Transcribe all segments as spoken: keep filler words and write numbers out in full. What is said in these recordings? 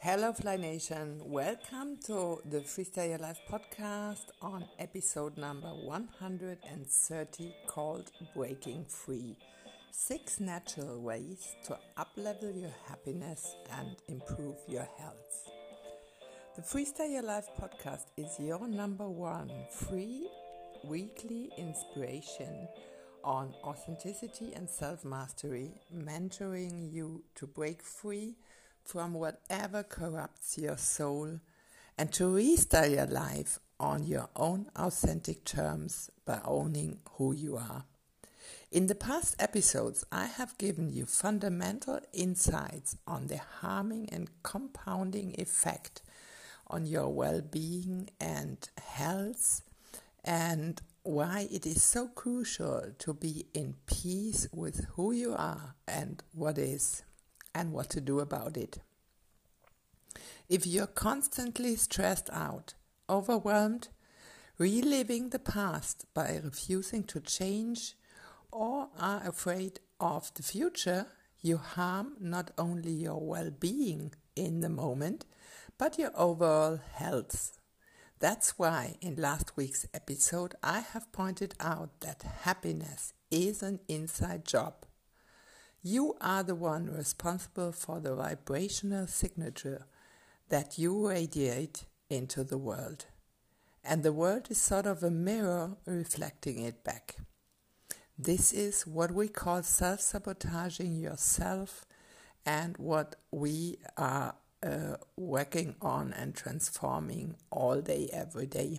Hello Fly Nation, welcome to the Freestyle Your Life podcast on episode number one hundred thirty called Breaking Free. Six natural ways to uplevel your happiness and improve your health. The Freestyle Your Life podcast is your number one free weekly inspiration on authenticity and self-mastery, mentoring you to break free from whatever corrupts your soul and to restyle your life on your own authentic terms by owning who you are. In the past episodes, I have given you fundamental insights on the harming and compounding effect on your well-being and health, and why it is so crucial to be in peace with who you are and what is, and what to do about it. If you're constantly stressed out, overwhelmed, reliving the past by refusing to change, or are afraid of the future, you harm not only your well-being in the moment, but your overall health. That's why in last week's episode I have pointed out that happiness is an inside job. You are the one responsible for the vibrational signature that you radiate into the world. And the world is sort of a mirror reflecting it back. This is what we call self-sabotaging yourself, and what we are uh, working on and transforming all day, every day.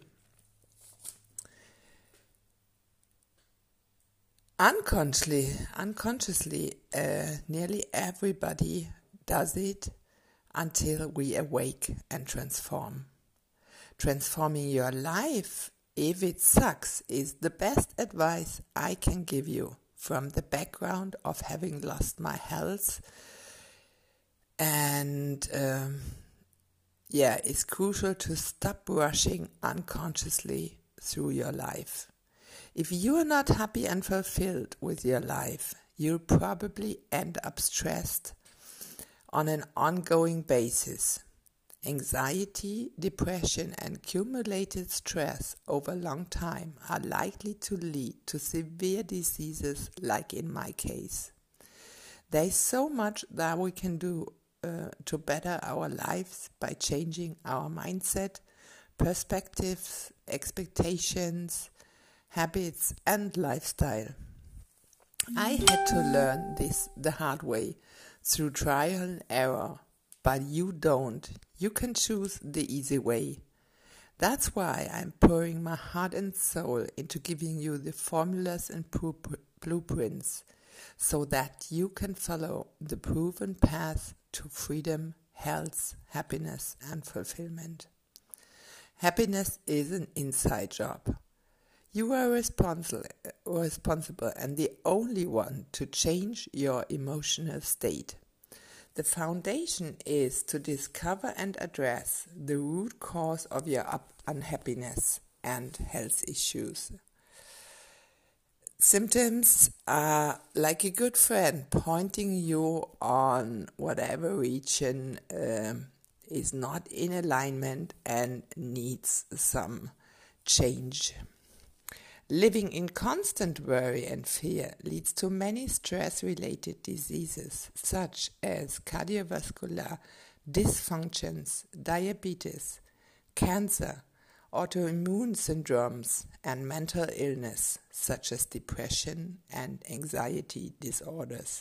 Unconsciously, unconsciously, uh, nearly everybody does it until we awake and transform. Transforming your life, if it sucks, is the best advice I can give you from the background of having lost my health. And um, yeah, it's crucial to stop rushing unconsciously through your life. If you are not happy and fulfilled with your life, you'll probably end up stressed on an ongoing basis. Anxiety, depression, and accumulated stress over a long time are likely to lead to severe diseases like in my case. There is so much that we can do uh, to better our lives by changing our mindset, perspectives, expectations, habits, and lifestyle. I had to learn this the hard way through trial and error, but you don't. You can choose the easy way. That's why I'm pouring my heart and soul into giving you the formulas and blueprints so that you can follow the proven path to freedom, health, happiness, and fulfillment. Happiness is an inside job. You are responsible, responsible and the only one to change your emotional state. The foundation is to discover and address the root cause of your unhappiness and health issues. Symptoms are like a good friend pointing you on whatever region um, is not in alignment and needs some change. Living in constant worry and fear leads to many stress-related diseases such as cardiovascular dysfunctions, diabetes, cancer, autoimmune syndromes, and mental illness such as depression and anxiety disorders.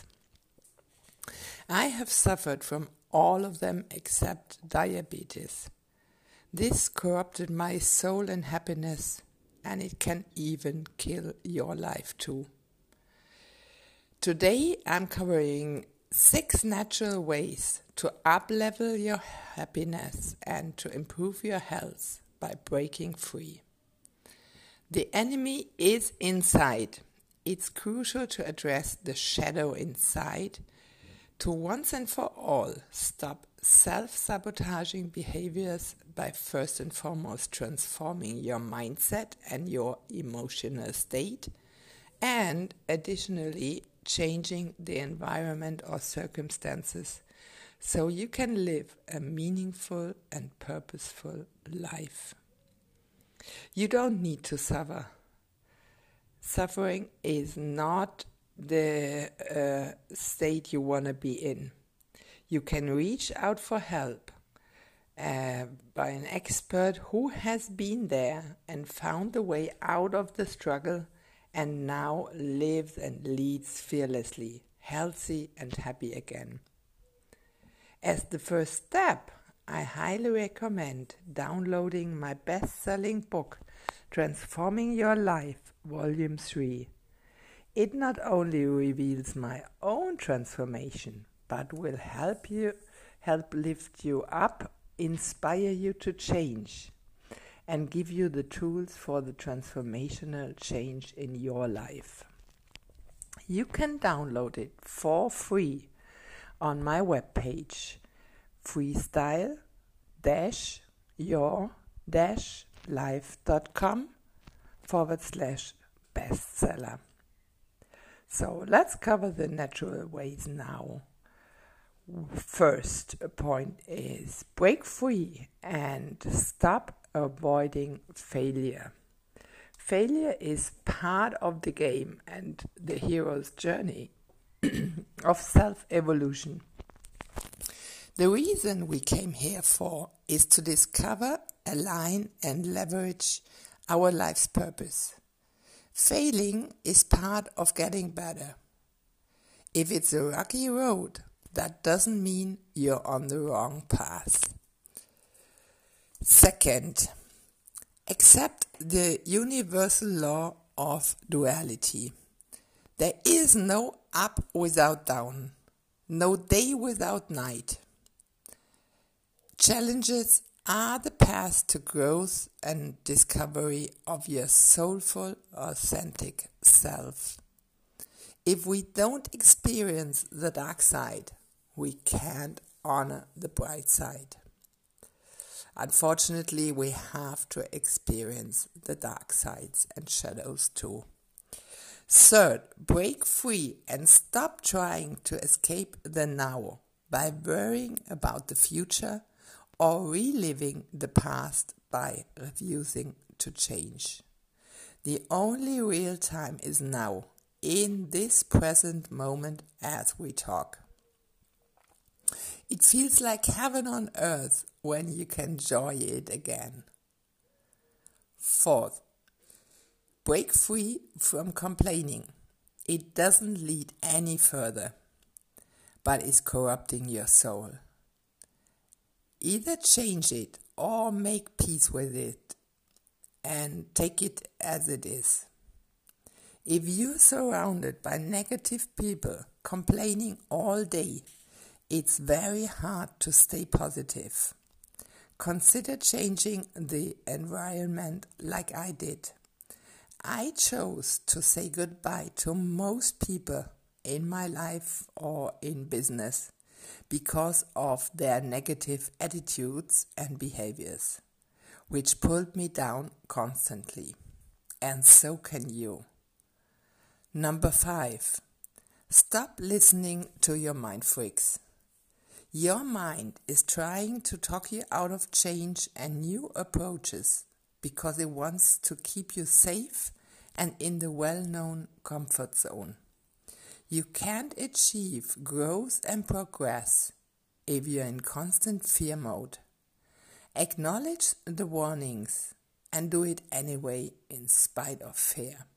I have suffered from all of them except diabetes. This corrupted my soul and happiness, and it can even kill your life too. Today I'm covering six natural ways to uplevel your happiness and to improve your health by breaking free. The enemy is inside. It's crucial to address the shadow inside to once and for all stop self-sabotaging behaviors by first and foremost transforming your mindset and your emotional state, and additionally changing the environment or circumstances so you can live a meaningful and purposeful life. You don't need to suffer. Suffering is not the uh, state you want to be in. You can reach out for help uh, by an expert who has been there and found the way out of the struggle and now lives and leads fearlessly, healthy and happy again. As the first step, I highly recommend downloading my best-selling book, Transforming Your Life, Volume three. It not only reveals my own transformation, but will help you, help lift you up, inspire you to change, and give you the tools for the transformational change in your life. You can download it for free on my webpage, freestyle dash your dash life.com forward slash bestseller. So let's cover the natural ways now. First point is break free and stop avoiding failure. Failure is part of the game and the hero's journey of self-evolution. The reason we came here for is to discover, align and leverage our life's purpose. Failing is part of getting better. If it's a rocky road, that doesn't mean you're on the wrong path. Second, accept the universal law of duality. There is no up without down, no day without night. Challenges are the path to growth and discovery of your soulful, authentic self. If we don't experience the dark side, we can't honor the bright side. Unfortunately, we have to experience the dark sides and shadows too. Third, break free and stop trying to escape the now by worrying about the future or reliving the past by refusing to change. The only real time is now, in this present moment as we talk. It feels like heaven on earth when you can enjoy it again. Fourth, break free from complaining. It doesn't lead any further, but is corrupting your soul. Either change it or make peace with it and take it as it is. If you're surrounded by negative people complaining all day, it's very hard to stay positive. Consider changing the environment like I did. I chose to say goodbye to most people in my life or in business because of their negative attitudes and behaviors, which pulled me down constantly. And so can you. Number five, stop listening to your mind freaks. Your mind is trying to talk you out of change and new approaches because it wants to keep you safe and in the well-known comfort zone. You can't achieve growth and progress if you're in constant fear mode. Acknowledge the warnings and do it anyway in spite of fear.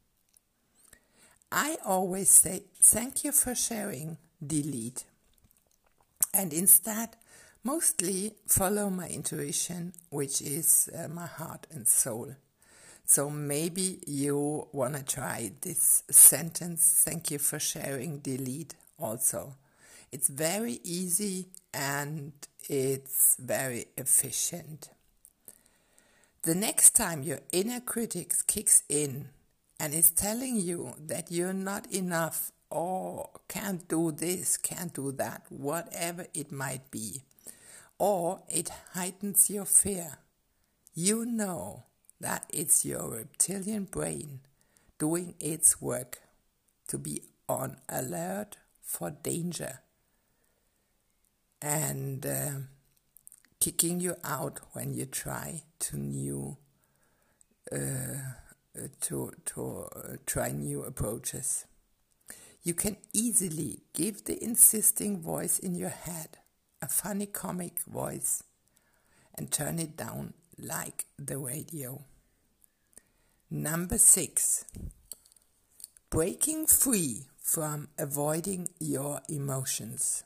I always say thank you for sharing, delete. And instead, mostly follow my intuition, which is uh, my heart and soul. So maybe you want to try this sentence, thank you for sharing, delete also. It's very easy and it's very efficient. The next time your inner critic kicks in and is telling you that you're not enough or can't do this, can't do that, whatever it might be, or it heightens your fear, you know that it's your reptilian brain doing its work to be on alert for danger. and uh, kicking you out when you try to new uh, to to uh, try new approaches. You can easily give the insisting voice in your head a funny comic voice and turn it down like the radio. Number six, breaking free from avoiding your emotions.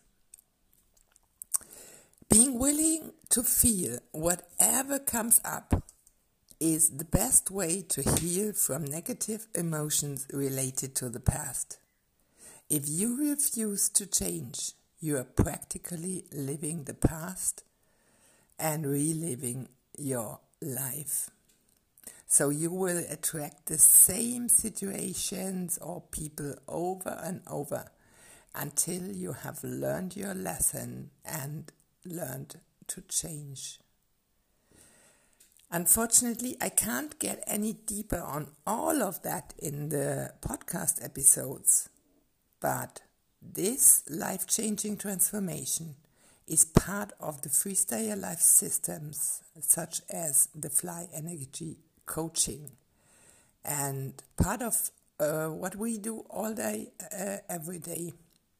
Being willing to feel whatever comes up is the best way to heal from negative emotions related to the past. If you refuse to change, you are practically living the past and reliving your life. So you will attract the same situations or people over and over until you have learned your lesson and learned to change. Unfortunately, I can't get any deeper on all of that in the podcast episodes, but this life-changing transformation is part of the Freestyle Your Life systems, such as the Fly Energy coaching, and part of uh, what we do all day, uh, every day.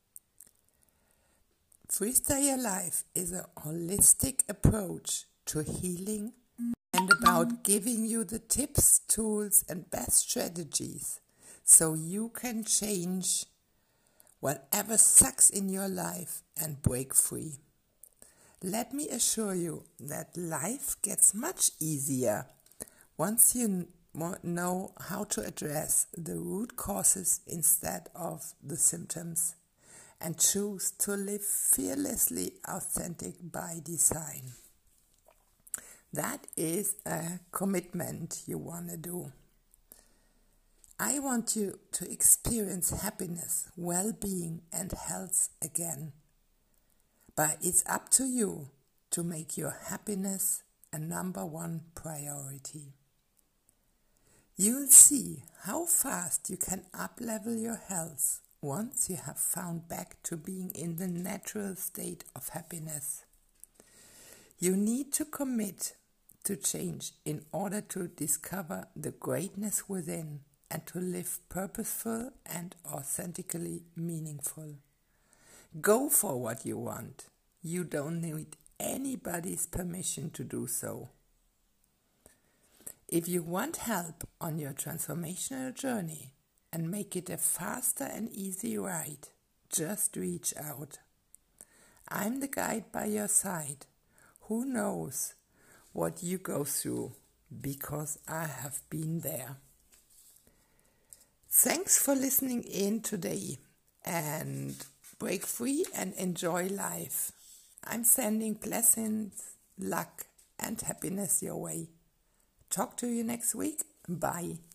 Freestyle Your Life is a holistic approach to healing and about giving you the tips, tools, and best strategies so you can change whatever sucks in your life and break free. Let me assure you that life gets much easier once you know how to address the root causes instead of the symptoms and choose to live fearlessly authentic by design. That is a commitment you want to do. I want you to experience happiness, well-being, and health again. But it's up to you to make your happiness a number one priority. You'll see how fast you can up-level your health once you have found back to being in the natural state of happiness. You need to commit to change in order to discover the greatness within and to live purposeful and authentically meaningful. Go for what you want. You don't need anybody's permission to do so. If you want help on your transformational journey and make it a faster and easy ride, just reach out. I'm the guide by your side who knows what you go through because I have been there. Thanks for listening in today and break free and enjoy life. I'm sending blessings, luck, and happiness your way. Talk to you next week. Bye.